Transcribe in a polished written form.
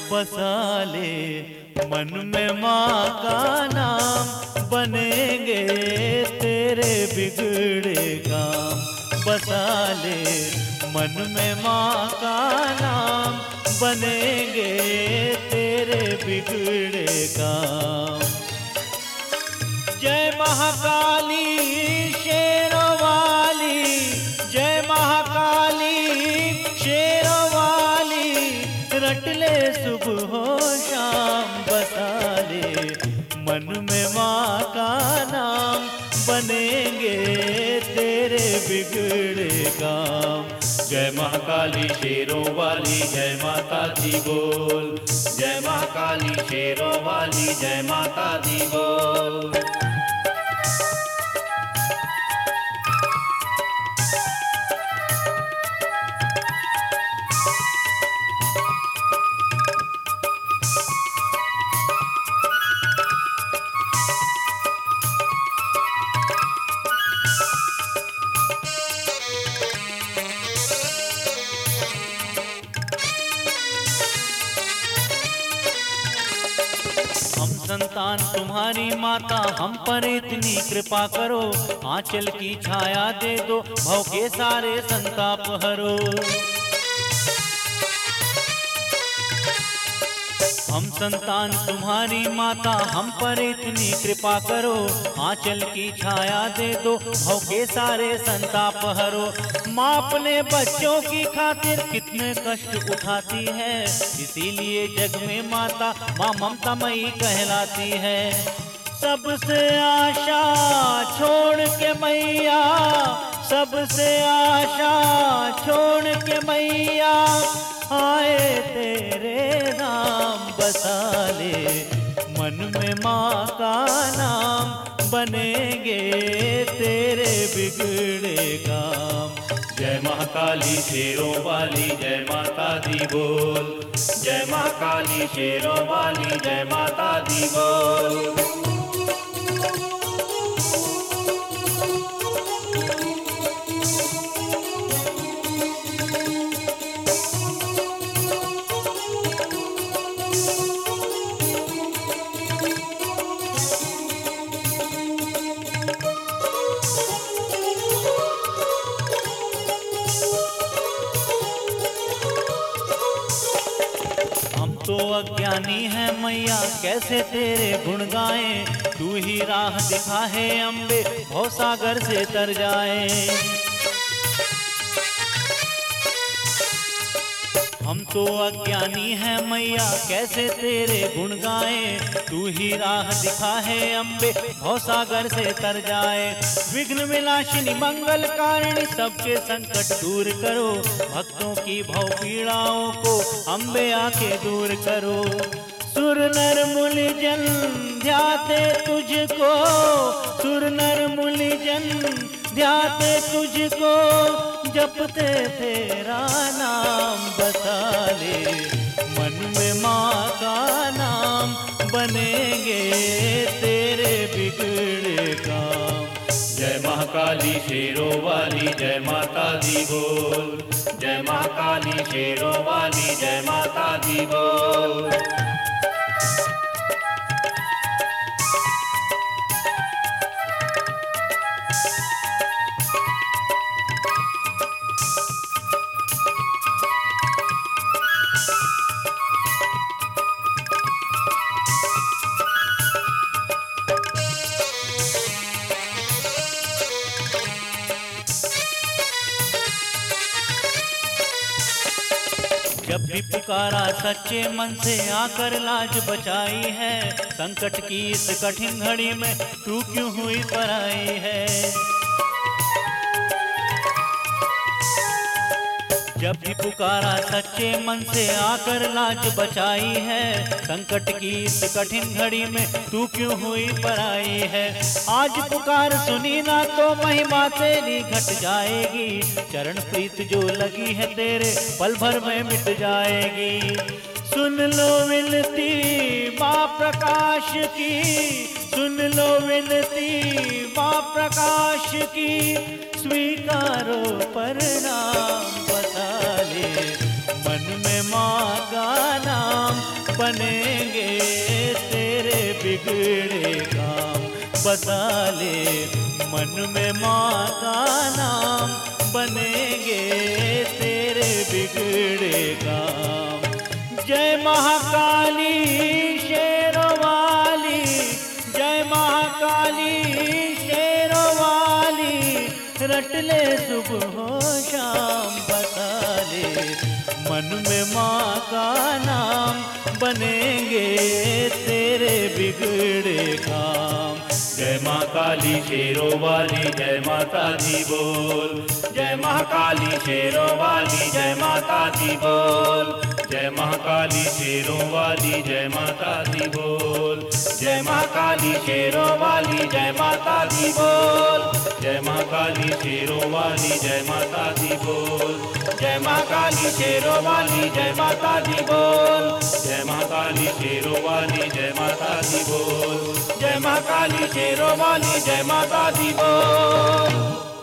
बसा ले, मन में माँ का नाम, बनेंगे तेरे बिगड़े काम। बसा ले, मन में माँ का नाम, बनेंगे तेरे बिगड़े काम। जय महाकाली शेरों वाली, जय महाकाली शेरों वाली, रट ले सुबह हो शाम। बसा ले, मन में माँ का नाम, बनेंगे तेरे बिगड़े काम। जय महाकाली शेरों वाली, जय माता दी बोल। जय महाकाली शेरों वाली, जय माता दी बोल। हम संतान तुम्हारी माता, हम पर इतनी कृपा करो। आंचल की छाया दे दो, भव के सारे संताप हरो। हम संतान तुम्हारी माता, हम पर इतनी कृपा करो। आंचल की छाया दे दो, भव के सारे संताप हरो। माँ अपने बच्चों की खातिर कितने कष्ट उठाती है, इसीलिए जग में माता माँ ममतामयी कहलाती है। सबसे आशा छोड़ के मैया, सबसे आशा छोड़ के मैया, आए तेरे नाम। बसा ले, मन में माँ का नाम, बनेंगे तेरे बिगड़े काम। जय महाकाली शेरों वाली, जय माता दी बोल। जय महाकाली शेरों वाली, जय माता दी बोल। तो अज्ञानी है मैया, कैसे तेरे गुण गाएं। तू ही राह दिखा है अम्बे, भव सागर से तर जाए। हम तो अज्ञानी है मैया, कैसे तेरे गुण गाएं। तू ही राह दिखा है अम्बे, भव सागर से तर जाए। विघ्न विनाशिनी मंगल कारिणी, सबके संकट दूर करो। भक्तों की भव पीड़ाओं को अम्बे आके दूर करो। सुर नर मुनि जन ध्याते तुझको, सुर नर मुनि जन ध्याते तुझको, जपते तेरा नाम। बसा ले, मन में माँ का नाम, बनेंगे तेरे बिगड़े काम। जय महाकाली शेरों वाली, जय माता दी बोल। जय महाकाली शेरों वाली, जय माता दी बोल। जब भी पुकारा सच्चे मन से, आकर लाज बचाई है। संकट की इस कठिन घड़ी में तू क्यों हुई पराई है। जब भी पुकारा सच्चे मन से, आकर लाज बचाई है। संकट की इस कठिन घड़ी में तू क्यों हुई पराई है। आज पुकार सुनी ना तो महिमा तेरी घट जाएगी। चरण प्रीत जो लगी है तेरे, पल भर में मिट जाएगी। सुन लो विनती माँ प्रकाश की, सुन लो विनती माँ प्रकाश की, स्वीकारो प्रणाम। बसा ले, मन में माँ का नाम, बनेंगे तेरे बिगड़े काम। बसा ले मन में माँ का नाम, बनेंगे तेरे बिगड़े काम। जय महाकाली शेरों वाली, जय महाकाली शेरों वाली, रट ले सुबह हो शाम। बसा ले मन में माँ का नाम, बनेंगे तेरे बिगड़े काम। जय माँ काली शेरों वाली जय माता दी बोल, जय महाकाली शेरों वाली जय माता दी बोल, जय महाकाली शेरों वाली जय माता दी बोल, जय महाकाली शेरों वाली जय माता दी बोल, जय महाकाली शेरों वाली जय माता दी बोल, जय महाकाली शेरों वाली जय माता दी बोल, जय महाकाली शेरों वाली जय माता दी बोल, जय महाकाली शेरों वाली जय माता दी बोल।